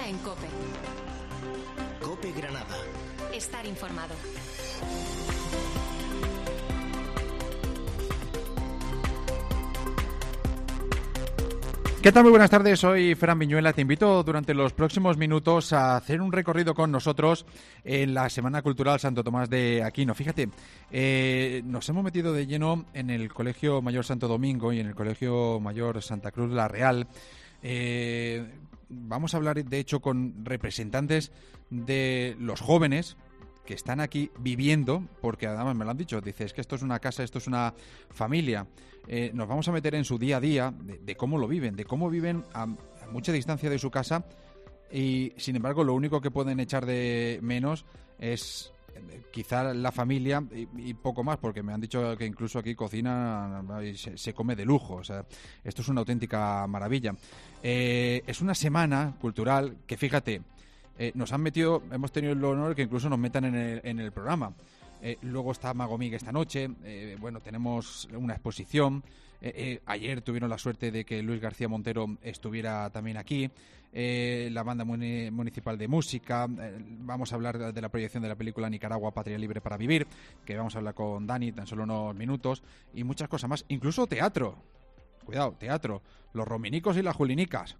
en COPE. COPE Granada. Estar informado. ¿Qué tal? Muy buenas tardes, soy Fran Viñuela. Te invito durante los próximos minutos a hacer un recorrido con nosotros en la Semana Cultural Santo Tomás de Aquino. Fíjate, nos hemos metido de lleno en el Colegio Mayor Santo Domingo y en el Colegio Mayor Santa Cruz La Real. Vamos a hablar, de hecho, con representantes de los jóvenes que están aquí viviendo, porque además me lo han dicho, dice, es que esto es una casa, esto es una familia. Nos vamos a meter en su día a día de cómo lo viven, de cómo viven a mucha distancia de su casa y, sin embargo, lo único que pueden echar de menos es quizá la familia y poco más, porque me han dicho que incluso aquí cocina y se come de lujo. O sea, esto es una auténtica maravilla. Es una semana cultural que, fíjate, nos han metido, hemos tenido el honor que incluso nos metan en el programa. Luego está Magomig esta noche. Bueno, tenemos una exposición. Ayer tuvieron la suerte de que Luis García Montero estuviera también aquí. La banda municipal de música. Vamos a hablar de la proyección de la película Nicaragua, Patria Libre para Vivir, que vamos a hablar con Dani tan solo unos minutos, y muchas cosas más. Incluso teatro. Cuidado, teatro. Los rominicos y las julinicas.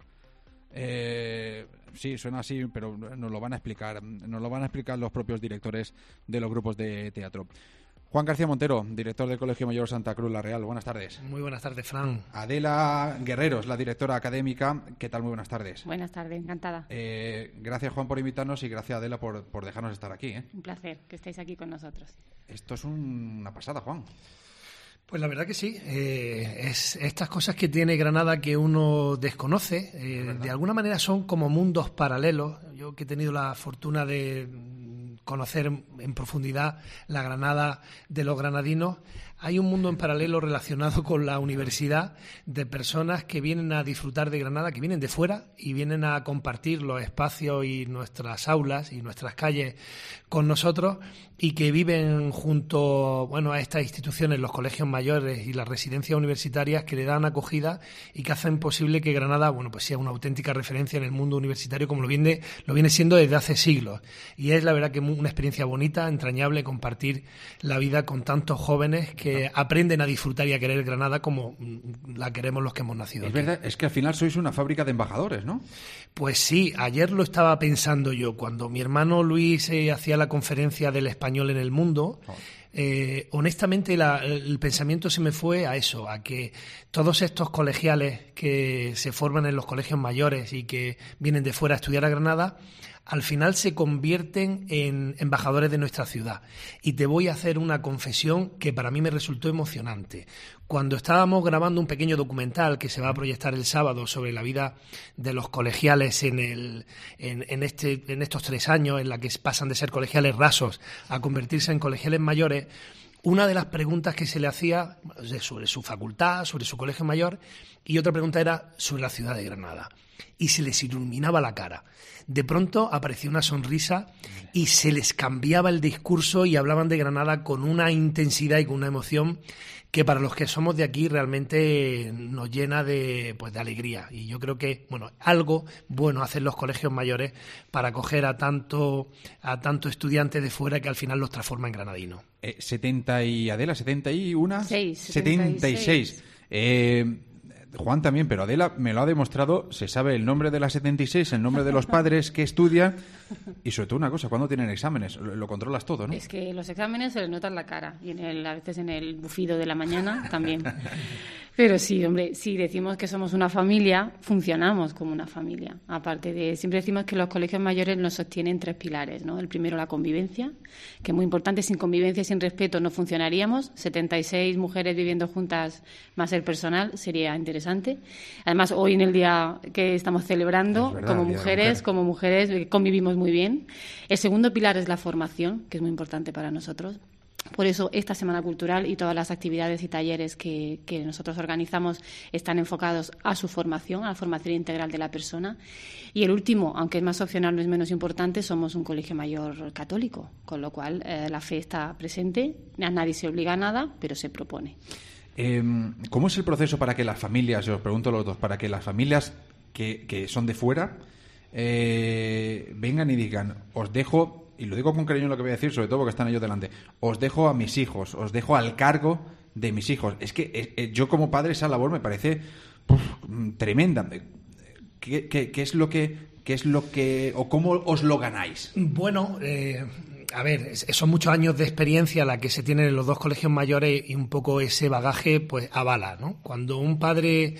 Sí, suena así, pero nos lo van a explicar los propios directores de los grupos de teatro. Juan García Montero, director del Colegio Mayor Santa Cruz La Real. Buenas tardes. Muy buenas tardes, Fran. Adela Guerreros, la directora académica. ¿Qué tal? Muy buenas tardes. Buenas tardes, encantada. Gracias, Juan, por invitarnos, y gracias, Adela, por dejarnos estar aquí. Un placer que estéis aquí con nosotros. Esto es una pasada, Juan. Pues la verdad que sí, es estas cosas que tiene Granada que uno desconoce, de alguna manera son como mundos paralelos. Yo que he tenido la fortuna de conocer en profundidad la Granada de los granadinos, hay un mundo en paralelo relacionado con la universidad de personas que vienen a disfrutar de Granada, que vienen de fuera y vienen a compartir los espacios y nuestras aulas y nuestras calles con nosotros, y que viven junto a estas instituciones, los colegios mayores y las residencias universitarias, que le dan acogida y que hacen posible que Granada pues sea una auténtica referencia en el mundo universitario, como lo viene siendo desde hace siglos. Y es la verdad que una experiencia bonita, entrañable, compartir la vida con tantos jóvenes que aprenden a disfrutar y a querer Granada como la queremos los que hemos nacido aquí. Es verdad, es que al final sois una fábrica de embajadores, ¿no? Pues sí, ayer lo estaba pensando yo, cuando mi hermano Luis hacía la conferencia del español en el mundo. Honestamente el pensamiento se me fue a eso, a que todos estos colegiales que se forman en los colegios mayores y que vienen de fuera a estudiar a Granada, al final se convierten en embajadores de nuestra ciudad. Y te voy a hacer una confesión que para mí me resultó emocionante. Cuando estábamos grabando un pequeño documental que se va a proyectar el sábado sobre la vida de los colegiales en estos 3 años, en la que pasan de ser colegiales rasos a convertirse en colegiales mayores, una de las preguntas que se le hacía sobre su facultad, sobre su colegio mayor, y otra pregunta era sobre la ciudad de Granada. Y se les iluminaba la cara. De pronto aparecía una sonrisa y se les cambiaba el discurso y hablaban de Granada con una intensidad y con una emoción que para los que somos de aquí realmente nos llena de alegría. Y yo creo que algo bueno hacen los colegios mayores para acoger a tanto estudiantes de fuera, que al final los transforma en granadinos. 71. 76. Juan también, pero Adela me lo ha demostrado, se sabe el nombre de las 76, el nombre de los padres que estudian, y sobre todo una cosa, ¿cuándo tienen exámenes? Lo controlas todo, ¿no? Es que los exámenes se les notan la cara, y a veces en el bufido de la mañana también. Pero sí, hombre, si decimos que somos una familia, funcionamos como una familia. Aparte de, siempre decimos que los colegios mayores nos sostienen 3 pilares, ¿no? El primero, la convivencia, que es muy importante. Sin convivencia y sin respeto no funcionaríamos. 76 mujeres viviendo juntas más el personal sería interesante. Además, hoy en el día que estamos celebrando, verdad, como mujeres convivimos muy bien. El segundo pilar es la formación, que es muy importante para nosotros. Por eso esta Semana Cultural y todas las actividades y talleres que nosotros organizamos están enfocados a su formación, a la formación integral de la persona. Y el último, aunque es más opcional, no es menos importante, somos un colegio mayor católico, con lo cual la fe está presente, a nadie se obliga a nada, pero se propone. ¿Cómo es el proceso para que las familias, os pregunto a los dos, para que las familias que son de fuera vengan y digan, os dejo, y lo digo con cariño lo que voy a decir, sobre todo porque están ellos delante, os dejo a mis hijos, os dejo al cargo de mis hijos. Es que yo como padre esa labor me parece tremenda. ¿Qué es lo que o cómo os lo ganáis? Bueno, a ver, son muchos años de experiencia la que se tienen en los dos colegios mayores y un poco ese bagaje pues avala, ¿no? Cuando un padre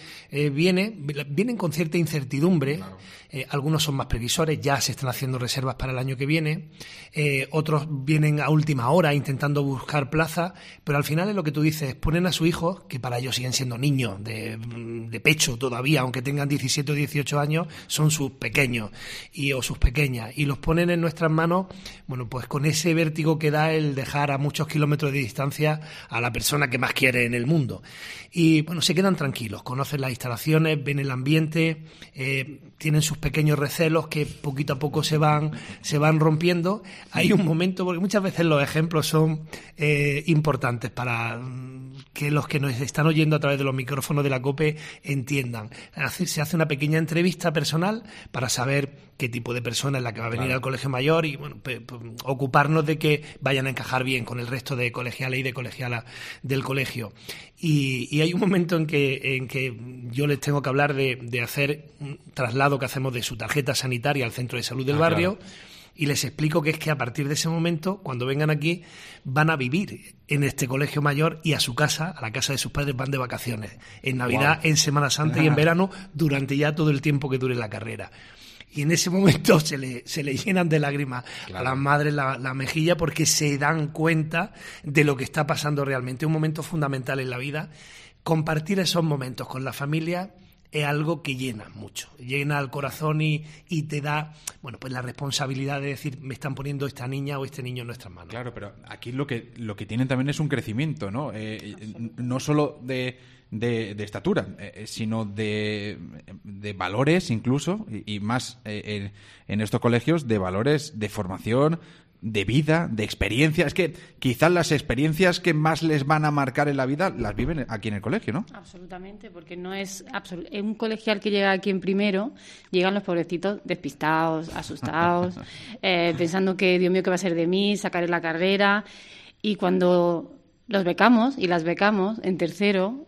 vienen con cierta incertidumbre. Claro. Algunos son más previsores, ya se están haciendo reservas para el año que viene, otros vienen a última hora intentando buscar plaza, pero al final es lo que tú dices, ponen a su hijo, que para ellos siguen siendo niños de pecho todavía, aunque tengan 17 o 18 años, son sus pequeños o sus pequeñas, y los ponen en nuestras manos, bueno, pues con ese vértigo que da el dejar a muchos kilómetros de distancia a la persona que más quiere en el mundo. Y bueno, se quedan tranquilos, conocen las instalaciones, ven el ambiente, tienen sus pequeños recelos que poquito a poco se van rompiendo. Hay un momento, porque muchas veces los ejemplos son importantes para que los que nos están oyendo a través de los micrófonos de la COPE entiendan. Se hace una pequeña entrevista personal para saber qué tipo de persona es la que va a venir al colegio mayor y bueno, ocuparnos de que vayan a encajar bien con el resto de colegiales y de colegialas del colegio. Y hay un momento en que yo les tengo que hablar de hacer un traslado que hacemos de su tarjeta sanitaria al centro de salud del barrio. Claro. Y les explico que es que a partir de ese momento, cuando vengan aquí, van a vivir en este colegio mayor y a su casa, a la casa de sus padres, van de vacaciones. En Navidad, en Semana Santa y en verano, durante ya todo el tiempo que dure la carrera. Y en ese momento se le llenan de lágrimas a las madres la mejilla porque se dan cuenta de lo que está pasando realmente. Un momento fundamental en la vida. Compartir esos momentos con la familia es algo que llena mucho, llena el corazón y te da, bueno, pues la responsabilidad de decir, me están poniendo esta niña o este niño en nuestras manos. Claro, pero aquí lo que tienen también es un crecimiento, ¿no? No solo de estatura, sino de valores incluso, y más en estos colegios, de valores de formación, de vida, de experiencia. Es que quizás las experiencias que más les van a marcar en la vida las viven aquí en el colegio, ¿no? Absolutamente, porque no es un colegial que llega aquí en primero, llegan los pobrecitos despistados, asustados, pensando que, Dios mío, ¿qué va a ser de mí? Sacaré la carrera. Y cuando los becamos y las becamos en tercero,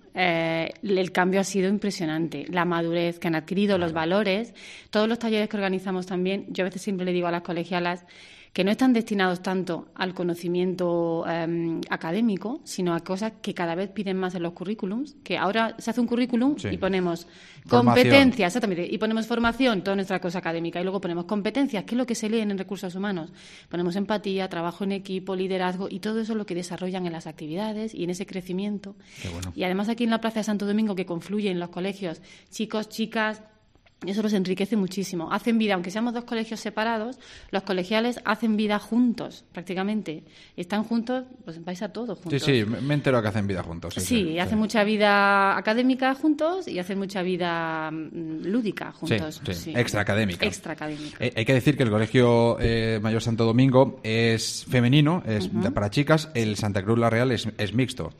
el cambio ha sido impresionante. La madurez que han adquirido, los valores, todos los talleres que organizamos también. Yo a veces siempre le digo a las colegialas que no están destinados tanto al conocimiento académico, sino a cosas que cada vez piden más en los currículums, que ahora se hace un currículum y ponemos competencias, exactamente, y ponemos formación, toda nuestra cosa académica, y luego ponemos competencias, que es lo que se leen en recursos humanos. Ponemos empatía, trabajo en equipo, liderazgo, y todo eso es lo que desarrollan en las actividades y en ese crecimiento. Qué bueno. Y además aquí en la Plaza de Santo Domingo, que confluyen los colegios, chicos, chicas, eso los enriquece muchísimo. Hacen vida, aunque seamos dos colegios separados, los colegiales hacen vida juntos, prácticamente. Están juntos, pues vais a todos juntos. Sí, me entero que hacen vida juntos. Sí, hacen mucha vida académica juntos y hacen mucha vida lúdica juntos. Sí. Extraacadémica. Hay que decir que el Colegio Mayor Santo Domingo es femenino, es para chicas, el Santa Cruz La Real es mixto.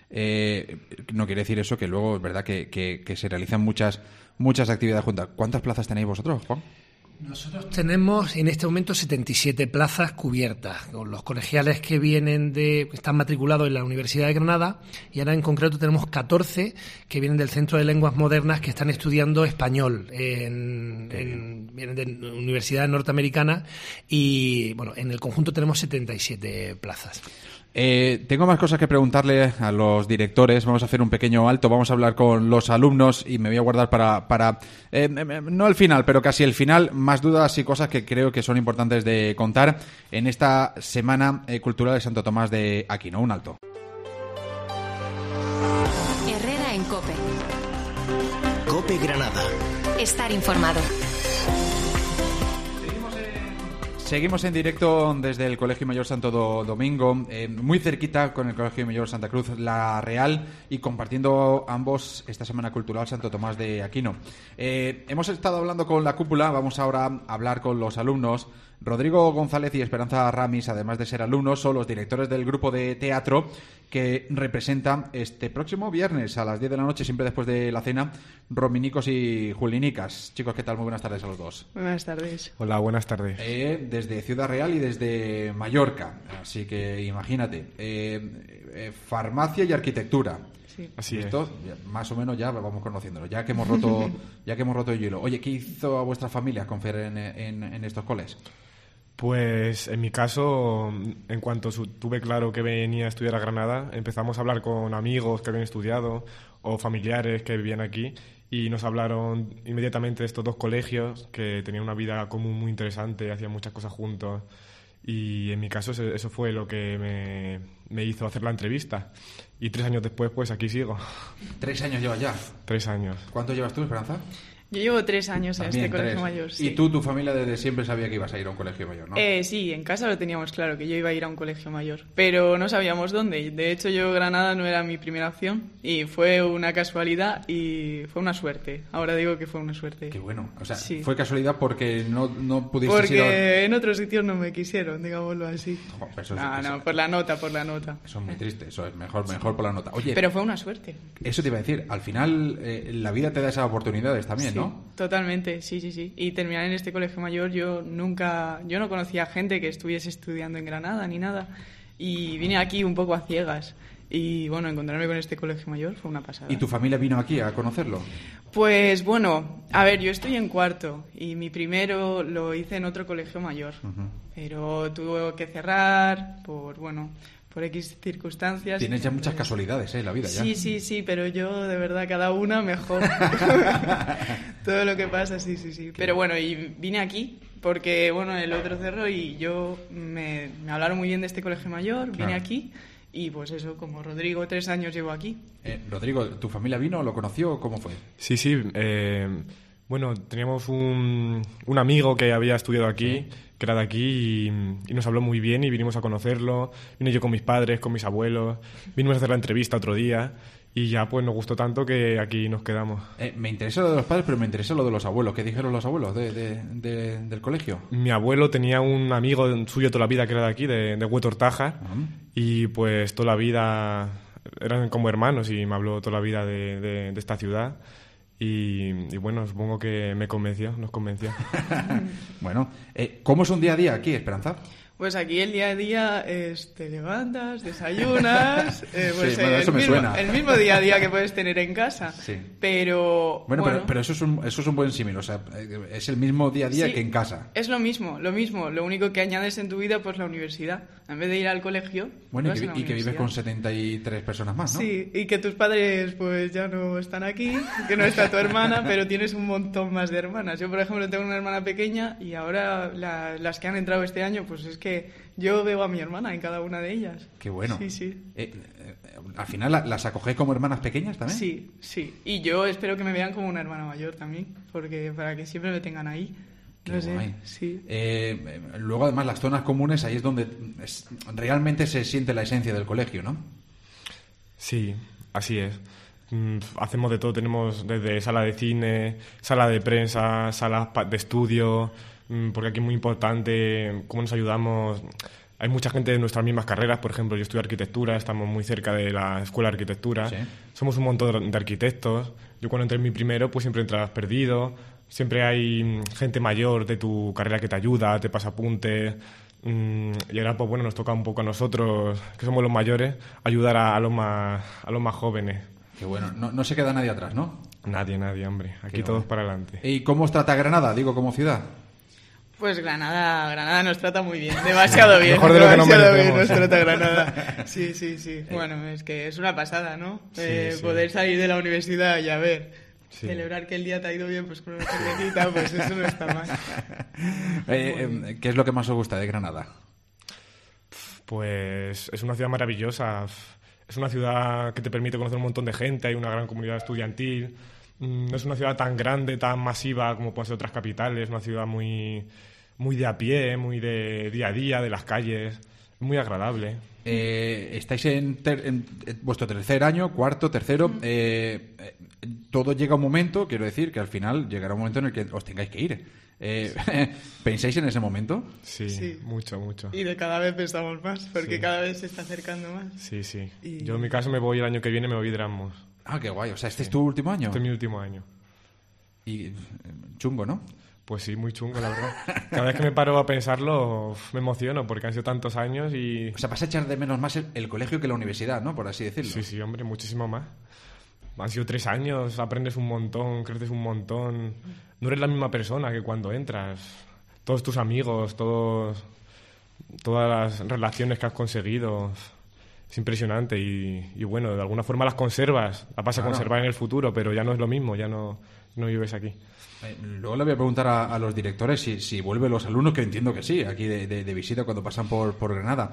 No quiere decir eso que luego es verdad que se realizan muchas actividades juntas. ¿Cuántas plazas tenéis vosotros, Juan? Nosotros tenemos en este momento 77 plazas cubiertas, con los colegiales que están matriculados en la Universidad de Granada, y ahora en concreto tenemos 14 que vienen del Centro de Lenguas Modernas que están estudiando español vienen de universidades norteamericanas, y bueno, en el conjunto tenemos 77 plazas. Tengo más cosas que preguntarle a los directores. Vamos a hacer un pequeño alto, vamos a hablar con los alumnos y me voy a guardar para no el final, pero casi el final, más dudas y cosas que creo que son importantes de contar en esta Semana Cultural de Santo Tomás de Aquino. Un alto. Herrera en COPE. COPE Granada. Estar informado. Seguimos en directo desde el Colegio Mayor Santo Domingo, muy cerquita con el Colegio Mayor Santa Cruz La Real, y compartiendo ambos esta Semana Cultural Santo Tomás de Aquino. Hemos estado hablando con la cúpula, vamos ahora a hablar con los alumnos. Rodrigo González y Esperanza Ramis, además de ser alumnos, son los directores del grupo de teatro que representa este próximo viernes a las 10 de la noche, siempre después de la cena, Rominicos y Julinicas. Chicos, ¿qué tal? Muy buenas tardes a los dos. Buenas tardes. Hola, buenas tardes. Desde Ciudad Real y desde Mallorca, así que imagínate, farmacia y arquitectura. Sí. Así Esto, más o menos ya vamos conociéndolo, ya que hemos roto el hielo. Oye, ¿qué hizo a vuestra familia confiar en estos coles? Pues en mi caso, en cuanto tuve claro que venía a estudiar a Granada, empezamos a hablar con amigos que habían estudiado o familiares que vivían aquí y nos hablaron inmediatamente de estos dos colegios que tenían una vida común muy interesante, hacían muchas cosas juntos y en mi caso eso fue lo que me hizo hacer la entrevista y 3 años después pues aquí sigo. 3 años llevas ya. 3 años. ¿Cuánto llevas tú, Esperanza? Yo llevo 3 años en este colegio 3. mayor. Sí. Y tú, tu familia desde siempre sabía que ibas a ir a un colegio mayor, ¿no? Sí, en casa lo teníamos claro, que yo iba a ir a un colegio mayor, pero no sabíamos dónde. De hecho, Granada no era mi primera opción y fue una casualidad y fue una suerte. Ahora digo que fue una suerte. Qué bueno. O sea, sí. Fue casualidad porque no pudiste ir Porque en otros sitios no me quisieron, digámoslo así. No, por la nota. Eso es muy triste, eso es mejor por la nota. Oye, pero fue una suerte. Eso te iba a decir, al final la vida te da esas oportunidades también, sí, ¿no? Totalmente, sí. Y terminar en este colegio mayor, yo no conocía gente que estuviese estudiando en Granada ni nada. Y vine aquí un poco a ciegas. Y bueno, encontrarme con este colegio mayor fue una pasada. ¿Y tu familia vino aquí a conocerlo? Pues bueno, a ver, yo estoy en cuarto y mi primero lo hice en otro colegio mayor. Uh-huh. Pero tuvo que cerrar por X circunstancias. Tienes ya muchas casualidades, la vida ya. Sí, pero yo, de verdad, cada una mejor. Todo lo que pasa, sí. Pero bueno, y vine aquí porque, el otro cerró y me hablaron muy bien de este colegio mayor, vine aquí y pues eso, como Rodrigo, 3 años llevo aquí. Rodrigo, ¿tu familia vino? ¿Lo conoció? ¿Cómo fue? Sí. Teníamos un amigo que había estudiado aquí, que era de aquí, y nos habló muy bien y vinimos a conocerlo. Vine yo con mis padres, con mis abuelos, vinimos a hacer la entrevista otro día y ya pues nos gustó tanto que aquí nos quedamos. Me interesa lo de los padres, pero me interesa lo de los abuelos. ¿Qué dijeron los abuelos del colegio? Mi abuelo tenía un amigo suyo toda la vida que era de aquí, de Huetortaja, y pues toda la vida eran como hermanos y me habló toda la vida de esta ciudad. Y bueno, supongo que nos convenció. Bueno, ¿cómo es un día a día aquí, Esperanza? Pues aquí el día a día es te levantas, desayunas, eso me suena. El mismo día a día que puedes tener en casa. Sí. Pero pero eso es un buen símil, o sea, es el mismo día a día que en casa. Es lo mismo, lo único que añades en tu vida pues la universidad. En vez de ir al colegio, bueno, y que vives con 73 personas más, ¿no? Sí, y que tus padres pues ya no están aquí, que no está tu hermana, pero tienes un montón más de hermanas. Yo, por ejemplo, tengo una hermana pequeña y ahora las que han entrado este año, pues es que yo veo a mi hermana en cada una de ellas. Qué bueno. Sí. ¿Al final las acogéis como hermanas pequeñas también? Sí. Y yo espero que me vean como una hermana mayor también, porque para que siempre me tengan ahí. No sé, sí. Luego, además, las zonas comunes, ahí es donde realmente se siente la esencia del colegio, ¿no? Sí, así es. Hacemos de todo, tenemos desde sala de cine, sala de prensa, salas de estudio, porque aquí es muy importante cómo nos ayudamos. Hay mucha gente de nuestras mismas carreras, por ejemplo, yo estudio arquitectura, estamos muy cerca de la escuela de arquitectura, ¿sí? Somos un montón de arquitectos. Yo cuando entré en mi primero, pues siempre entras perdido, siempre hay gente mayor de tu carrera que te ayuda, te pasa apuntes, y ahora pues bueno, nos toca un poco a nosotros, que somos los mayores, ayudar a los más jóvenes. Qué bueno, no se queda nadie atrás, ¿no? Nadie, hombre, aquí todos para adelante. ¿Y cómo os trata Granada, digo, como ciudad? Pues Granada nos trata muy bien, demasiado bien. Mejor de lo que nos merecemos. Nos trata Granada. Sí. Bueno, es que es una pasada, ¿no? Sí. Poder salir de la universidad y a ver, celebrar que el día te ha ido bien, pues con una cervecita, pues eso no está mal. ¿Qué es lo que más os gusta de Granada? Pues es una ciudad maravillosa. Es una ciudad que te permite conocer un montón de gente, hay una gran comunidad estudiantil. No es una ciudad tan grande, tan masiva como pueden ser otras capitales, es una ciudad muy de a pie, muy de día a día, de las calles, muy agradable. estáis en vuestro tercer año, cuarto, tercero. Todo llega un momento, quiero decir, que al final llegará un momento en el que os tengáis que ir. ¿Pensáis en ese momento? Sí, mucho. Y de cada vez pensamos más, porque cada vez se está acercando más. Sí. Y... Yo en mi caso me voy el año que viene, me voy de Erasmus. Ah, qué guay. O sea, ¿este es tu último año? Este es mi último año. Y chungo, ¿no? Pues sí, muy chungo, la verdad. Cada vez que me paro a pensarlo, me emociono, porque han sido tantos años y... O sea, vas a echar de menos más el colegio que la universidad, ¿no? Por así decirlo. Sí, hombre, muchísimo más. Han sido 3 años, aprendes un montón, creces un montón. No eres la misma persona que cuando entras. Todos tus amigos, todas las relaciones que has conseguido. Es impresionante y bueno, de alguna forma las conservas. Las vas a conservar en el futuro, pero ya no es lo mismo, ya no vives aquí. Luego le voy a preguntar a los directores si vuelven los alumnos, que entiendo que sí, aquí de visita cuando pasan por Granada.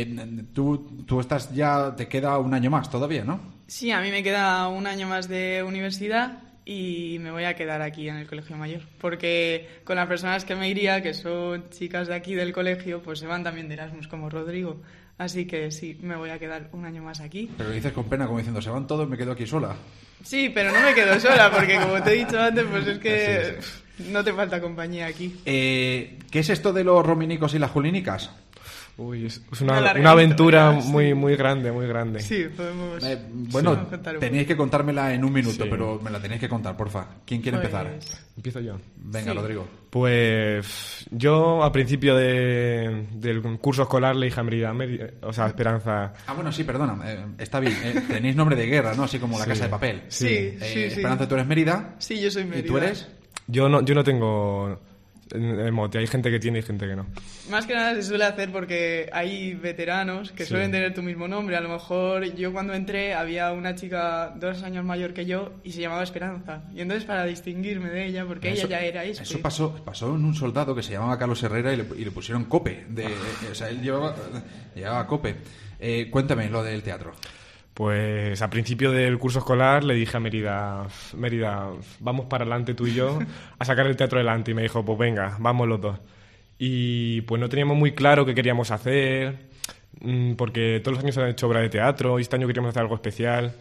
Tú estás ya, te queda un año más todavía, ¿no? Sí, a mí me queda un año más de universidad y me voy a quedar aquí en el Colegio Mayor, porque con las personas que me iría, que son chicas de aquí del colegio, pues se van también de Erasmus, como Rodrigo. Así que sí, me voy a quedar un año más aquí. Pero lo dices con pena, como diciendo, se van todos, me quedo aquí sola. Sí, pero no me quedo sola, porque como te he dicho antes, pues es que no te falta compañía aquí. ¿Qué es esto de los rominicos y las julínicas? Uy, es una aventura muy grande, muy grande. Sí, podemos... Bueno, tenéis que contármela en un minuto, pero me la tenéis que contar, porfa. ¿Quién quiere empezar? Empiezo yo. Venga, Rodrigo. Pues yo, al principio del curso escolar, le dije a Mérida, o sea, Esperanza... Ah, bueno, sí, perdona, está bien. Tenéis nombre de guerra, ¿no? Así como la Casa de Papel. Sí. Esperanza, ¿tú eres Mérida? Sí, yo soy Mérida. ¿Y tú eres? Yo no tengo... mote. Hay gente que tiene y gente que no. Más que nada se suele hacer porque hay veteranos que suelen tener tu mismo nombre. A lo mejor yo cuando entré había una chica 2 años mayor que yo y se llamaba Esperanza. Y entonces para distinguirme de ella, porque ella ya era Espe. Eso pasó en un soldado que se llamaba Carlos Herrera y le pusieron Cope. O sea, él llevaba Cope. Cuéntame lo del teatro. Pues al principio del curso escolar le dije a Mérida, vamos para adelante tú y yo a sacar el teatro adelante. Y me dijo, pues venga, vamos los dos. Y pues no teníamos muy claro qué queríamos hacer, porque todos los años se han hecho obra de teatro y este año queríamos hacer algo especial.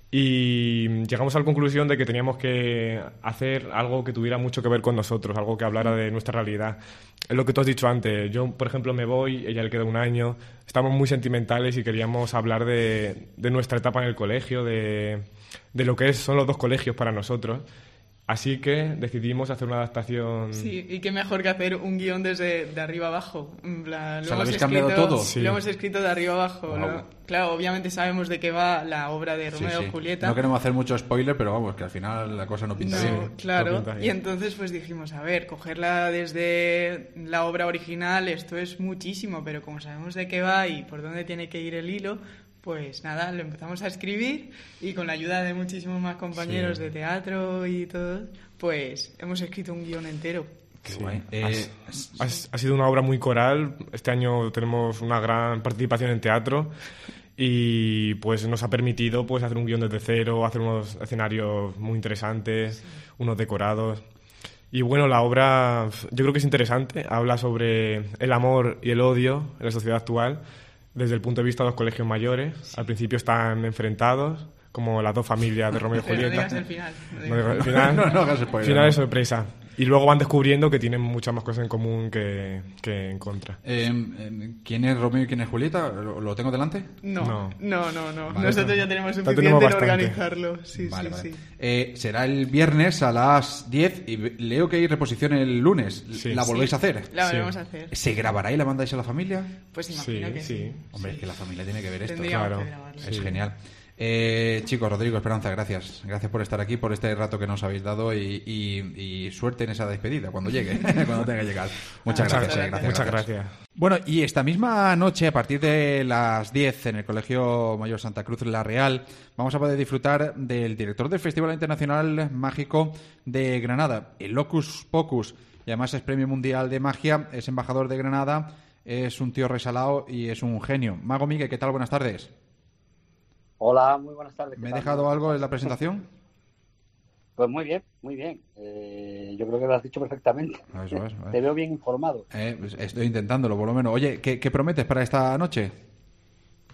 Y llegamos a la conclusión de que teníamos que hacer algo que tuviera mucho que ver con nosotros, algo que hablara de nuestra realidad. Es lo que tú has dicho antes. Yo, por ejemplo, me voy, ella le queda un año. Estamos muy sentimentales y queríamos hablar de nuestra etapa en el colegio, de lo que son los 2 colegios para nosotros. Así que decidimos hacer una adaptación... Sí, y qué mejor que hacer un guión desde de arriba abajo. ¿Lo habéis cambiado todo? Sí. Lo hemos escrito de arriba abajo. Wow. Claro, obviamente sabemos de qué va la obra de Romeo y Julieta. No queremos hacer mucho spoiler, pero vamos, que al final la cosa no pinta bien. Claro, no pinta bien. Y entonces pues dijimos, a ver, cogerla desde la obra original, esto es muchísimo, pero como sabemos de qué va y por dónde tiene que ir el hilo... Pues nada, lo empezamos a escribir y con la ayuda de muchísimos más compañeros de teatro y todo, pues hemos escrito un guión entero. Qué guay. Ha sido una obra muy coral. Este año tenemos una gran participación en teatro y pues nos ha permitido pues hacer un guión desde cero, hacer unos escenarios muy interesantes, unos decorados. Y bueno, la obra yo creo que es interesante. Habla sobre el amor y el odio en la sociedad actual, desde el punto de vista de los colegios mayores. Al principio están enfrentados, como las 2 familias de Romeo y Julieta. No digas el final. No hagas spoiler. Final de sorpresa. Y luego van descubriendo que tienen muchas más cosas en común que en contra. ¿Quién es Romeo y quién es Julieta? ¿Lo tengo delante? No. Vale, Nosotros ya tenemos suficiente tenemos en bastante. organizarlo. Sí. Será el viernes a las 10 y leo que hay reposición el lunes. Sí. ¿La volvéis a hacer? La volvemos a hacer. ¿Se grabará y la mandáis a la familia? Pues imagino que sí. Hombre, es que la familia tiene que ver esto. Tendríamos claro. que grabarlo. Es genial. Chicos, Rodrigo, Esperanza, gracias. Gracias por estar aquí, por este rato que nos habéis dado y suerte en esa despedida cuando llegue, cuando tenga que llegar. Muchas gracias. Muchas gracias. Bueno, y esta misma noche, a partir de las 10, en el Colegio Mayor Santa Cruz La Real, vamos a poder disfrutar del director del Festival Internacional Mágico de Granada, el Locus Pocus, y además es Premio Mundial de Magia, es embajador de Granada, es un tío resalado y es un genio. Mago Miguel, ¿qué tal? Buenas tardes. Hola, muy buenas tardes. ¿Me he dejado algo en la presentación? Pues muy bien, muy bien. Yo creo que lo has dicho perfectamente. Eso es. Te veo bien informado. Pues estoy intentándolo, por lo menos. Oye, ¿qué prometes para esta noche?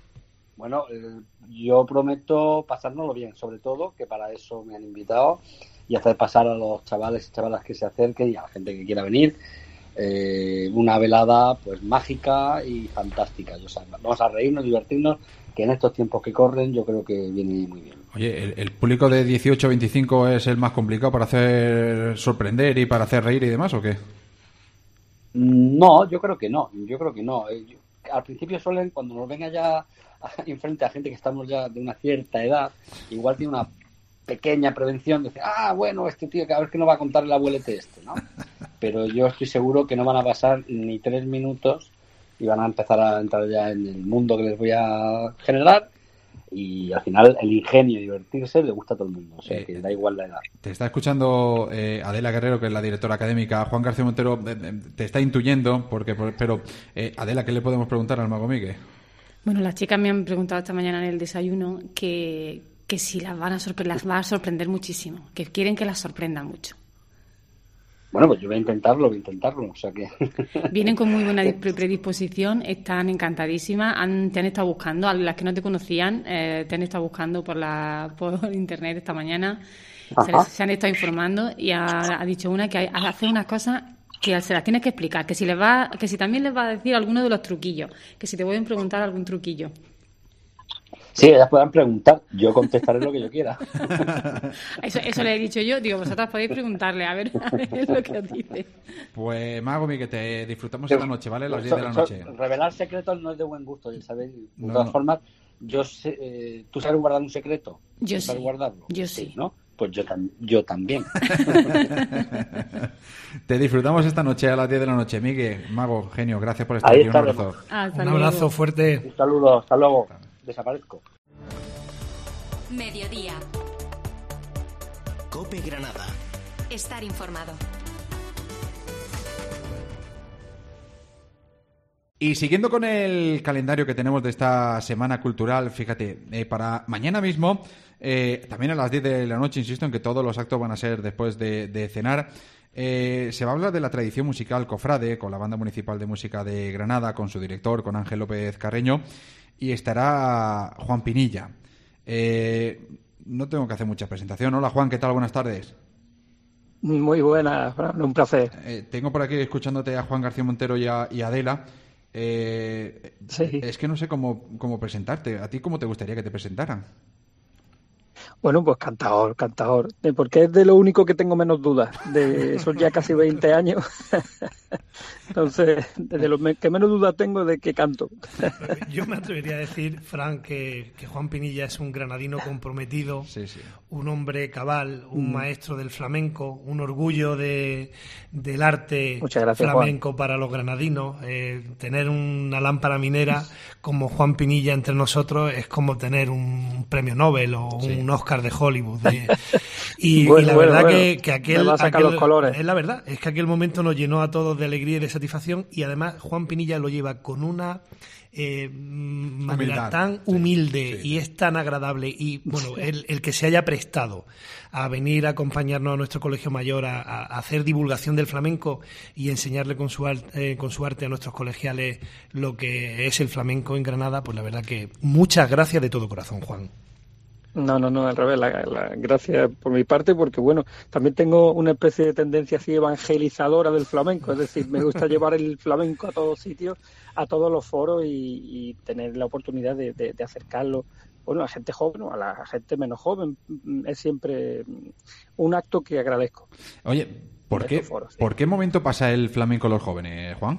Bueno, yo prometo pasárnoslo bien, sobre todo, que para eso me han invitado, y hacer pasar a los chavales y chavalas que se acerquen y a la gente que quiera venir una velada pues mágica y fantástica. Vamos a reírnos, divertirnos, que en estos tiempos que corren yo creo que viene muy bien. Oye, ¿el público de 18 a 25 es el más complicado para hacer sorprender y para hacer reír y demás o qué? No, yo creo que no. Al principio suelen, cuando nos venga ya enfrente a gente que estamos ya de una cierta edad, igual tiene una pequeña prevención, dice, bueno, este tío que a ver qué nos va a contar el abuelete ¿no? Pero yo estoy seguro que no van a pasar ni 3 minutos y van a empezar a entrar ya en el mundo que les voy a generar, y al final el ingenio y divertirse le gusta a todo el mundo, o sea que da igual la edad. Te está escuchando Adela Guerrero, que es la directora académica. Juan García Montero te está intuyendo, pero Adela, ¿qué le podemos preguntar al Mago Miguel? Bueno, las chicas me han preguntado esta mañana en el desayuno que si las va a sorprender muchísimo, que quieren que las sorprenda mucho. Bueno, pues yo voy a intentarlo, o sea que... Vienen con muy buena predisposición, están encantadísimas, te han estado buscando, a las que no te conocían, te han estado buscando por internet esta mañana, se han estado informando, y ha dicho una que hace unas cosas que se las tienes que explicar, que si también les va a decir alguno de los truquillos, que si te pueden preguntar algún truquillo. Sí, ellas puedan preguntar, yo contestaré lo que yo quiera. Eso le he dicho yo, digo, vosotras podéis preguntarle, a ver lo que os dice. Pues Mago Miguel, que te disfrutamos esta noche, ¿vale? A las 10 de la noche. Revelar secretos no es de buen gusto, ya sabéis. De todas formas, yo sé, ¿tú sabes guardar un secreto? Yo ¿Sabes guardarlo? Yo sí. ¿No? Pues yo también. Te disfrutamos esta noche a las 10 de la noche. Miguel, Mago, genio, gracias por estar aquí. Un abrazo. Un abrazo fuerte. Un saludo, hasta luego. Desaparezco. Mediodía. COPE Granada. Estar informado. Y siguiendo con el calendario que tenemos de esta semana cultural, fíjate, para mañana mismo, también a las 10 de la noche, insisto en que todos los actos van a ser después de cenar, se va a hablar de la tradición musical cofrade con la Banda Municipal de Música de Granada, con su director, con Ángel López Carreño, y estará Juan Pinilla. No tengo que hacer mucha presentación. Hola Juan, ¿qué tal? Buenas tardes. Muy buenas, Fran, un placer. Tengo por aquí escuchándote a Juan García Montero y a Adela. Sí. Es que no sé cómo presentarte. ¿A ti cómo te gustaría que te presentaran? Bueno, pues cantador, porque es de lo único que tengo menos dudas. De esos ya casi 20 años. Entonces, de lo que menos dudas tengo de que canto. Yo me atrevería a decir, Fran, que Juan Pinilla es un granadino comprometido, sí. Un hombre cabal, un maestro del flamenco, un orgullo del arte flamenco, Juan, para los granadinos. Tener una lámpara minera como Juan Pinilla entre nosotros es como tener un premio Nobel o un Oscar de Hollywood. Y la verdad que aquel los colores. Es la verdad, es que aquel momento nos llenó a todos de alegría y de satisfacción, y además Juan Pinilla lo lleva con una manera tan humilde y es tan agradable, y bueno, el que se haya prestado a venir a acompañarnos a nuestro colegio mayor a hacer divulgación del flamenco y enseñarle con su arte a nuestros colegiales lo que es el flamenco en Granada, pues la verdad que muchas gracias de todo corazón, Juan. No, al revés, gracias por mi parte, porque bueno, también tengo una especie de tendencia así evangelizadora del flamenco, es decir, me gusta llevar el flamenco a todos sitios, a todos los foros, y tener la oportunidad de acercarlo, bueno, a la gente joven o a la gente menos joven, es siempre un acto que agradezco. Oye, ¿por qué momento pasa el flamenco a los jóvenes, Juan?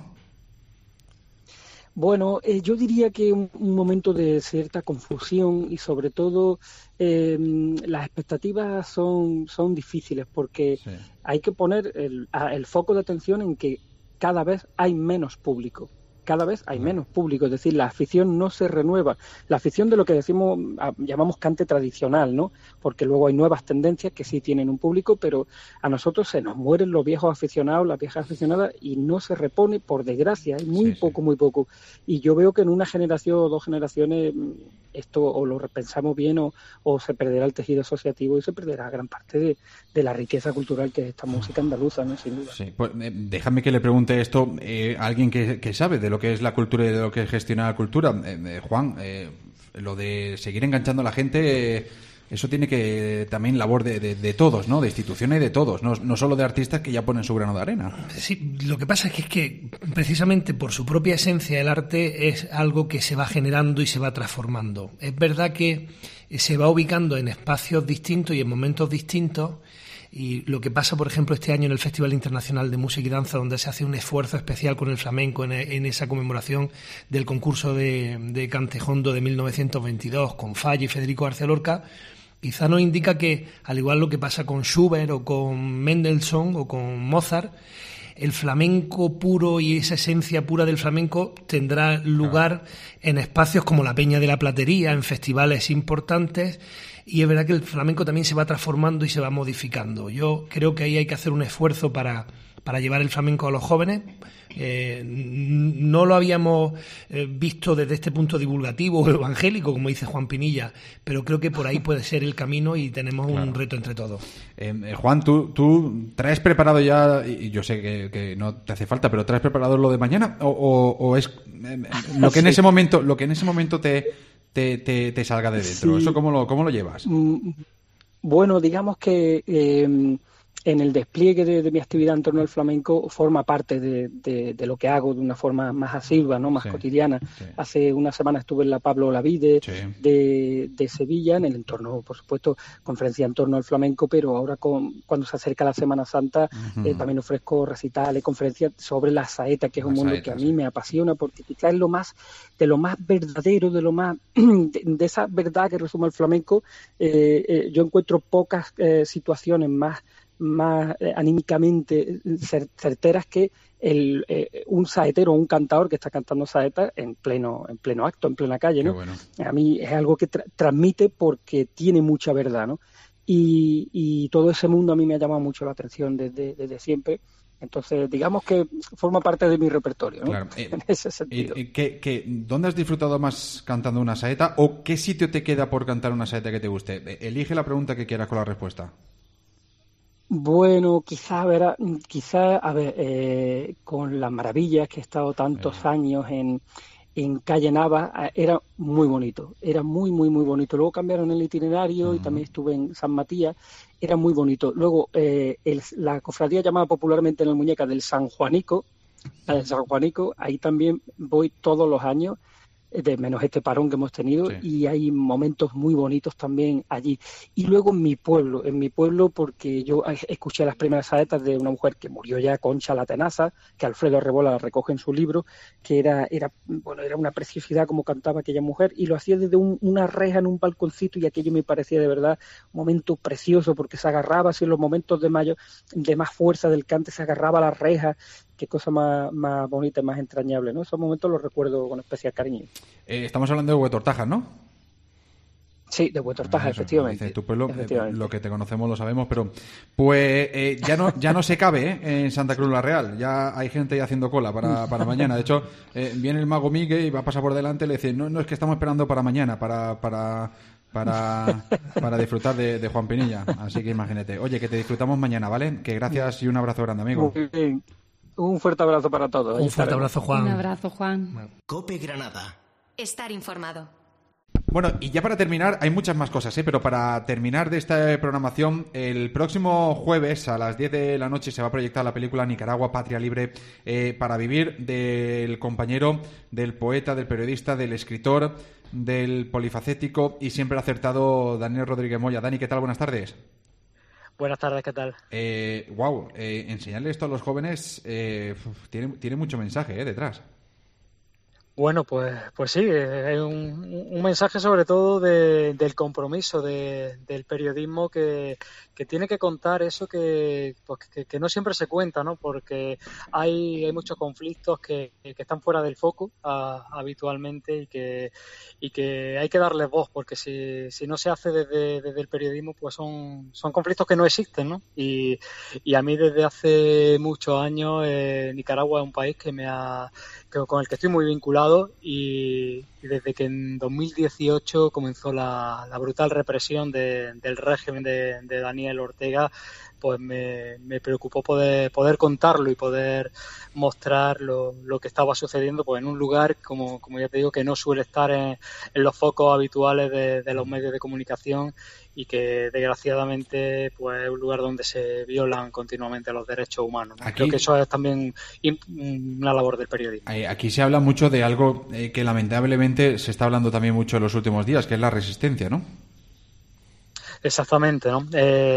Bueno, yo diría que un momento de cierta confusión, y sobre todo las expectativas son difíciles, porque hay que poner el foco de atención en que cada vez hay menos público. Es decir, la afición no se renueva. La afición de lo que llamamos cante tradicional, ¿no? Porque luego hay nuevas tendencias que sí tienen un público, pero a nosotros se nos mueren los viejos aficionados, las viejas aficionadas, y no se repone, por desgracia, hay muy poco. Y yo veo que en una generación o 2 generaciones esto o lo repensamos bien o se perderá el tejido asociativo y se perderá gran parte de la riqueza cultural que es esta música andaluza, ¿no? Sin duda. Sí, pues déjame que le pregunte esto a alguien que sabe de lo que es la cultura y de lo que es gestionar la cultura. Juan, lo de seguir enganchando a la gente, eso tiene que también labor de todos, ¿no? De instituciones y de todos, no solo de artistas que ya ponen su grano de arena. Sí, lo que pasa es que precisamente por su propia esencia el arte es algo que se va generando y se va transformando. Es verdad que se va ubicando en espacios distintos y en momentos distintos. Y lo que pasa, por ejemplo, este año en el Festival Internacional de Música y Danza, donde se hace un esfuerzo especial con el flamenco en esa conmemoración del concurso de Cantejondo de 1922 con Falla y Federico García Lorca, quizá nos indica que, al igual lo que pasa con Schubert o con Mendelssohn o con Mozart, el flamenco puro y esa esencia pura del flamenco tendrá lugar en espacios como la Peña de la Platería, en festivales importantes. Y es verdad que el flamenco también se va transformando y se va modificando. Yo creo que ahí hay que hacer un esfuerzo para llevar el flamenco a los jóvenes. No lo habíamos visto desde este punto divulgativo o evangélico, como dice Juan Pinilla, pero creo que por ahí puede ser el camino y tenemos un reto entre todos. Juan, ¿tú traes preparado ya, y yo sé que no te hace falta, pero traes preparado lo de mañana o es lo que en ese momento te salga de dentro? Sí. ¿Eso cómo lo llevas? Bueno, digamos que en el despliegue de mi actividad en torno al flamenco forma parte de lo que hago de una forma más asidua, ¿no? Más cotidiana. Sí. Hace una semana estuve en la Pablo Olavide de Sevilla, en el entorno, por supuesto, conferencia en torno al flamenco, pero ahora cuando se acerca la Semana Santa también ofrezco recitales, conferencias sobre la saeta, que es un mundo que a mí me apasiona, porque quizás es de lo más verdadero, de lo más de esa verdad que resume el flamenco. Yo encuentro pocas situaciones más anímicamente certeras que un saetero o un cantador que está cantando saeta en pleno acto, en plena calle, ¿no? Bueno. A mí es algo que transmite porque tiene mucha verdad, ¿no? Y todo ese mundo a mí me ha llamado mucho la atención desde siempre. Entonces, digamos que forma parte de mi repertorio, ¿no? Claro. En ese sentido. ¿Dónde has disfrutado más cantando una saeta o qué sitio te queda por cantar una saeta que te guste? Elige la pregunta que quieras con la respuesta. Bueno, quizá, con Las Maravillas, que he estado tantos años en Calle Nava, era muy bonito, era muy, muy, muy bonito. Luego cambiaron el itinerario y también estuve en San Matías, era muy bonito. Luego, la cofradía llamada popularmente en el Muñeca del San Juanico, la del San Juanico, ahí también voy todos los años, de menos este parón que hemos tenido, y hay momentos muy bonitos también allí. Y luego en mi pueblo, porque yo escuché las primeras saetas de una mujer que murió ya, Concha la Tenaza, que Alfredo Rebola la recoge en su libro, que era una preciosidad como cantaba aquella mujer, y lo hacía desde una reja en un balconcito, y aquello me parecía de verdad un momento precioso, porque se agarraba así en los momentos de más fuerza del cante, se agarraba a la reja. Qué cosa más bonita y más entrañable, ¿no? Esos momentos los recuerdo con especial cariño. Estamos hablando de Huetortajas, ¿no? Sí, de Huetortajas, efectivamente. Tu pueblo, lo que te conocemos lo sabemos, pero pues ya no se cabe en Santa Cruz la Real. Ya hay gente haciendo cola para mañana. De hecho, viene el mago Miguel y va a pasar por delante y le dice, no es que estamos esperando para mañana, para disfrutar de Juan Pinilla. Así que imagínate. Oye, que te disfrutamos mañana, ¿vale? Que gracias y un abrazo grande, amigo. Muy bien. Un fuerte abrazo para todos. Un fuerte abrazo, Juan. Un abrazo, Juan. COPE Granada. Estar informado. Bueno, y ya para terminar, hay muchas más cosas, pero para terminar de esta programación, el próximo jueves a las 10 de la noche se va a proyectar la película Nicaragua, Patria Libre para Vivir, del compañero, del poeta, del periodista, del escritor, del polifacético y siempre acertado Daniel Rodríguez Moya. Dani, ¿qué tal? Buenas tardes. Buenas tardes, ¿qué tal? Enseñarle esto a los jóvenes tiene mucho mensaje detrás. Bueno, pues sí, es un mensaje sobre todo del compromiso del periodismo que tiene que contar eso que no siempre se cuenta, ¿no? Porque hay muchos conflictos que están fuera del foco habitualmente y que hay que darles voz, porque si no se hace desde el periodismo, pues son conflictos que no existen, ¿no? Y a mí desde hace muchos años Nicaragua es un país con el que estoy muy vinculado y desde que en 2018 comenzó la brutal represión del régimen de Daniel Ortega, pues me preocupó poder contarlo y poder mostrar lo que estaba sucediendo pues en un lugar, como ya te digo, que no suele estar en los focos habituales de los medios de comunicación y que desgraciadamente pues es un lugar donde se violan continuamente los derechos humanos, ¿no? Creo que eso es también una labor del periodismo. Aquí se habla mucho de algo que lamentablemente se está hablando también mucho en los últimos días, que es la resistencia, ¿no? Exactamente, ¿no?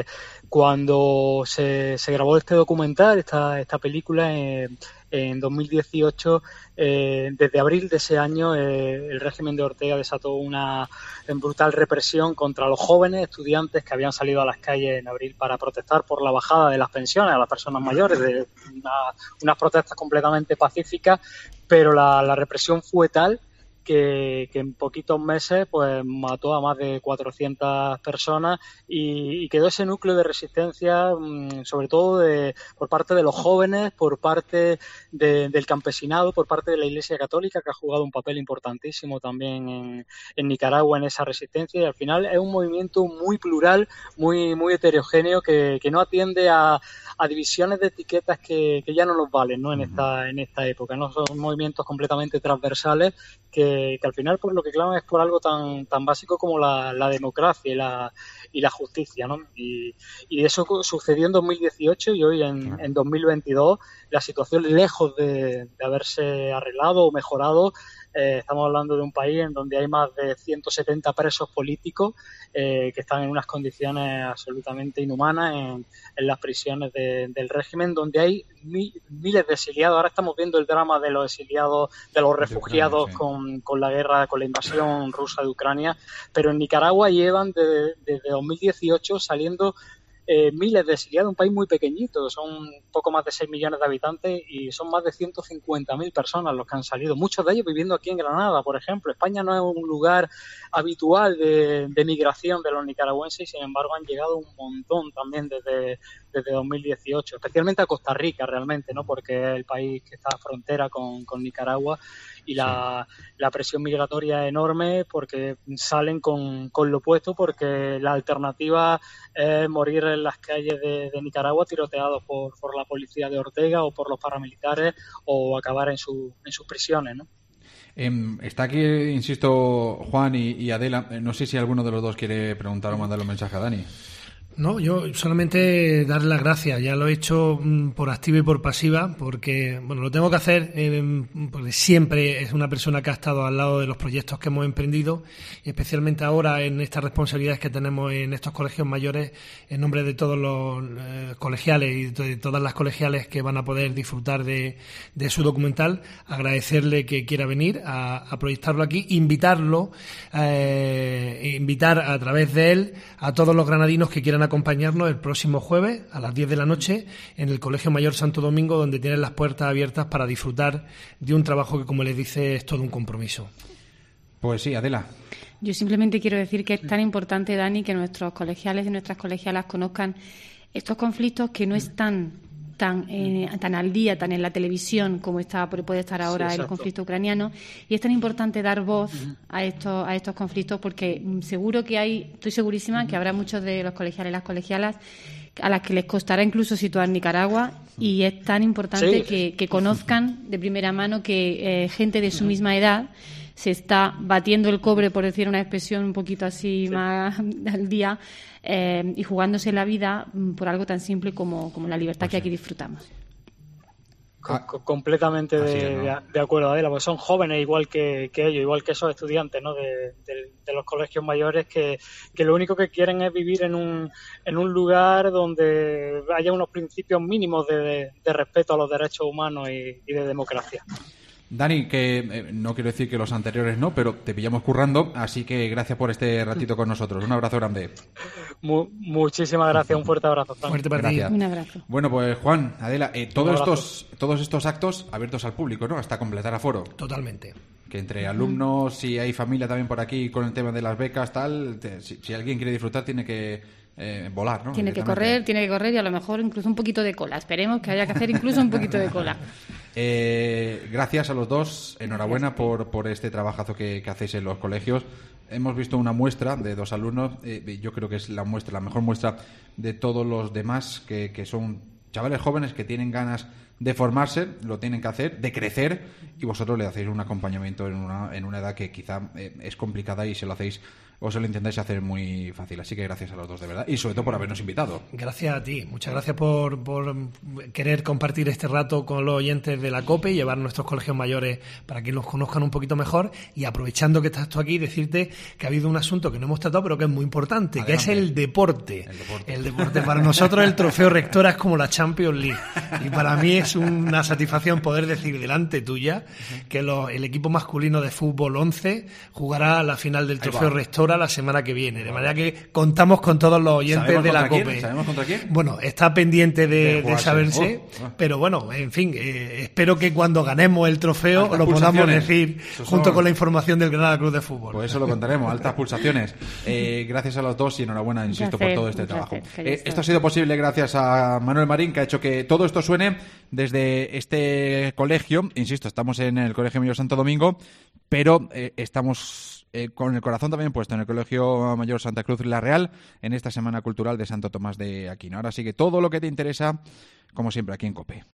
Cuando se grabó este documental, esta película, en 2018, desde abril de ese año, el régimen de Ortega desató una brutal represión contra los jóvenes estudiantes que habían salido a las calles en abril para protestar por la bajada de las pensiones a las personas mayores, de unas protestas completamente pacíficas, pero la represión fue tal que en poquitos meses pues mató a más de 400 personas y quedó ese núcleo de resistencia, sobre todo por parte de los jóvenes, por parte del campesinado, por parte de la Iglesia Católica, que ha jugado un papel importantísimo también en Nicaragua en esa resistencia, y al final es un movimiento muy plural, muy heterogéneo, que no atiende a divisiones de etiquetas que ya no nos valen, ¿no? en esta época, ¿no? Son movimientos completamente transversales que al final por lo que claman es por algo tan básico como la democracia y la justicia, ¿no? Y eso sucedió en 2018 y hoy en 2022 la situación, lejos de haberse arreglado o mejorado, estamos hablando de un país en donde hay más de 170 presos políticos que están en unas condiciones absolutamente inhumanas en las prisiones del régimen, donde hay miles de exiliados. Ahora estamos viendo el drama de los exiliados, de los refugiados con la guerra, con la invasión rusa de Ucrania, pero en Nicaragua llevan desde 2018 saliendo miles de exiliados, un país muy pequeñito, son poco más de 6 millones de habitantes y son más de 150.000 personas los que han salido, muchos de ellos viviendo aquí en Granada, por ejemplo. España no es un lugar habitual de migración de los nicaragüenses y sin embargo han llegado un montón también desde 2018, especialmente a Costa Rica realmente, ¿no? Porque es el país que está a frontera con Nicaragua y la presión migratoria es enorme porque salen con lo opuesto, porque la alternativa es morir en las calles de Nicaragua tiroteados por la policía de Ortega o por los paramilitares o acabar en sus prisiones, ¿no? Está aquí, insisto, Juan y Adela. No sé si alguno de los dos quiere preguntar o mandarle un mensaje a Dani. No, yo solamente darle las gracias. Ya lo he hecho por activa y por pasiva, porque bueno, lo tengo que hacer porque siempre es una persona que ha estado al lado de los proyectos que hemos emprendido, y especialmente ahora en estas responsabilidades que tenemos en estos colegios mayores, en nombre de todos los colegiales y de todas las colegiales que van a poder disfrutar de su documental, agradecerle que quiera venir a proyectarlo aquí, invitar a través de él a todos los granadinos que quieran acompañarnos el próximo jueves a las 10 de la noche en el Colegio Mayor Santo Domingo, donde tienen las puertas abiertas para disfrutar de un trabajo que, como les dice, es todo un compromiso. Pues sí, Adela. Yo simplemente quiero decir que es tan importante, Dani, que nuestros colegiales y nuestras colegialas conozcan estos conflictos que no están tan al día, tan en la televisión como puede estar ahora el conflicto ucraniano, y es tan importante dar voz a estos conflictos porque estoy segurísima que habrá muchos de los colegiales y las colegialas a las que les costará incluso situar Nicaragua, y es tan importante que conozcan de primera mano que gente de su misma edad se está batiendo el cobre, por decir una expresión un poquito así más al día, y jugándose la vida por algo tan simple como la libertad que aquí disfrutamos. Completamente de acuerdo, Adela, porque son jóvenes igual que ellos, igual que esos estudiantes, ¿no? de los colegios mayores que lo único que quieren es vivir en un lugar donde haya unos principios mínimos de respeto a los derechos humanos y de democracia. Dani, que no quiero decir que los anteriores no, pero te pillamos currando, así que gracias por este ratito con nosotros. Un abrazo grande. Muchísimas gracias, un fuerte abrazo. Fuerte para ti. Un abrazo. Bueno, pues Juan, Adela, todos estos actos abiertos al público, ¿no? Hasta completar aforo. Totalmente. Que entre alumnos, si hay familia también por aquí con el tema de las becas, si alguien quiere disfrutar tiene que volar, ¿no? Tiene que correr y a lo mejor incluso un poquito de cola. Esperemos que haya que hacer incluso un poquito de cola. Gracias a los dos, enhorabuena por este trabajazo que hacéis en los colegios. Hemos visto una muestra de 2 alumnos, yo creo que es la mejor muestra de todos los demás, que son chavales jóvenes que tienen ganas de formarse, lo tienen que hacer, de crecer, y vosotros le hacéis un acompañamiento en una edad que quizá es complicada y se lo intentáis hacer muy fácil. Así que gracias a los dos, de verdad, y sobre todo por habernos invitado. Gracias a ti, muchas gracias por querer compartir este rato con los oyentes de la COPE y llevar nuestros colegios mayores para que los conozcan un poquito mejor. Y aprovechando que estás tú aquí, decirte que ha habido un asunto que no hemos tratado pero que es muy importante. Adelante. Que es el deporte. El deporte. Para nosotros el trofeo Rectora es como la Champions League, y para mí es una satisfacción poder decir delante tuya que el equipo masculino de fútbol 11 jugará la final del trofeo Rectora la semana que viene, de manera que contamos con todos los oyentes de la COPE. ¿Sabemos contra quién? Bueno, está pendiente de saberse, pero bueno, en fin, espero que cuando ganemos el trofeo lo podamos decir junto con la información del Granada Club de Fútbol. Pues eso lo contaremos, altas pulsaciones. Gracias a los dos y enhorabuena, insisto, por todo este trabajo. Esto ha sido posible gracias a Manuel Marín, que ha hecho que todo esto suene desde este colegio. Insisto, estamos en el Colegio Mayor Santo Domingo, pero estamos con el corazón también puesto en el Colegio Mayor Santa Cruz La Real, en esta Semana Cultural de Santo Tomás de Aquino. Ahora sí que todo lo que te interesa, como siempre, aquí en COPE.